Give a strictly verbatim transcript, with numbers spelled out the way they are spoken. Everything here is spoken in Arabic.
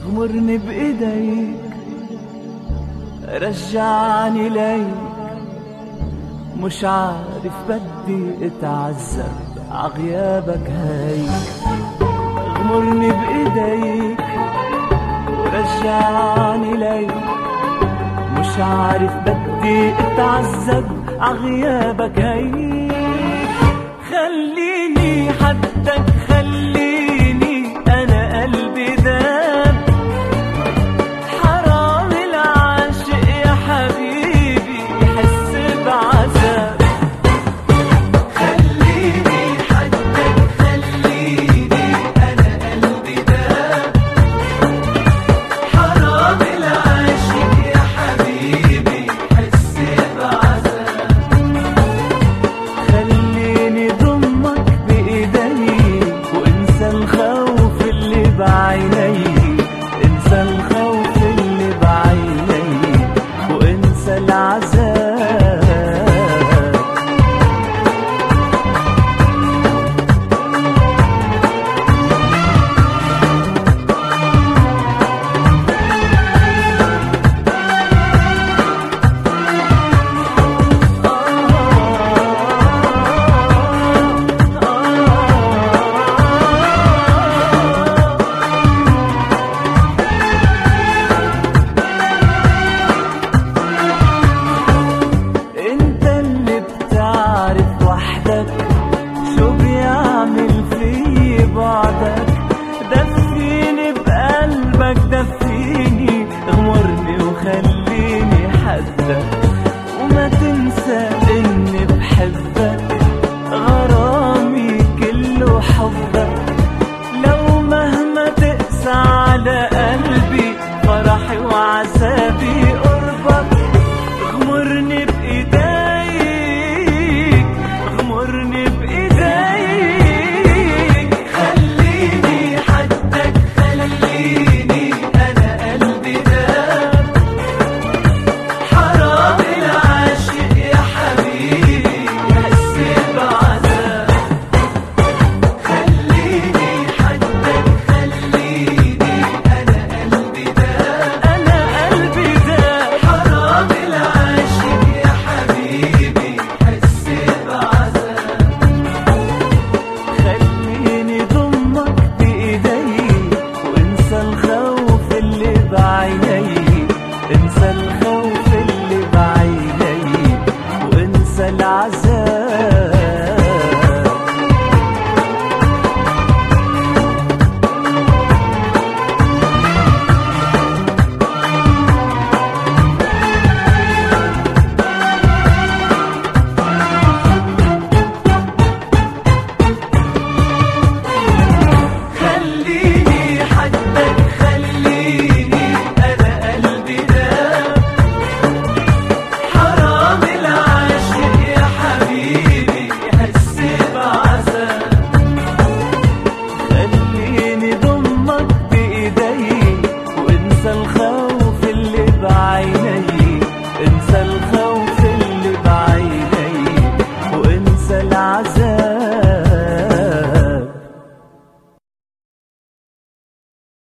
اغمرني بايديك، رجعني ليك، مش عارف بدي اتعذب عغيابك هيك. اغمرني بايديك ورجعني ليك، مش عارف بدي اتعذب عغيابك هيك. خليني حدك خليني، انا قلبي ذاب، حرام العاشق يا حبيبي يحس بعذاب. خليني حدك خليني، انا قلبي ذاب، حرام العاشق يا حبيبي يحس بعذاب. خليني ضمك بايديك وانسى الخوف اللي بعينيك، انسى الخوف اللي بعينيك وانسى العذاب. شو بيعمل في بعدك؟ دفيني بقلبك دفيني، اغمرني وخليني حدك، وما تنسى اني بحبك، غرامي كله حبك. لو مهما تقسى على قلبي، فرحي وعذابي قربك. اغمرني بايديك، اغمرني بايديك، خليني حدك خليني، انا قلبي داب، حرام العاشق يا حبيبي يحس بعذاب. خليني حدك خليني، انا قلبي داب، انا قلبي داب، حرام العاشق يا حبيبي يحس بعذاب. خليني ضمك بايديك وانسى الخوف اللي بعينيك، انسى الخوف اللي بعينيك وانسى العذاب. خليني حدك خليني، انا قلبي داب، حرام العاشق يا حبيبي يحس بعذاب. خليني ضمك بايديك وانسى الخوف اللي بعينيك، انسى الخوف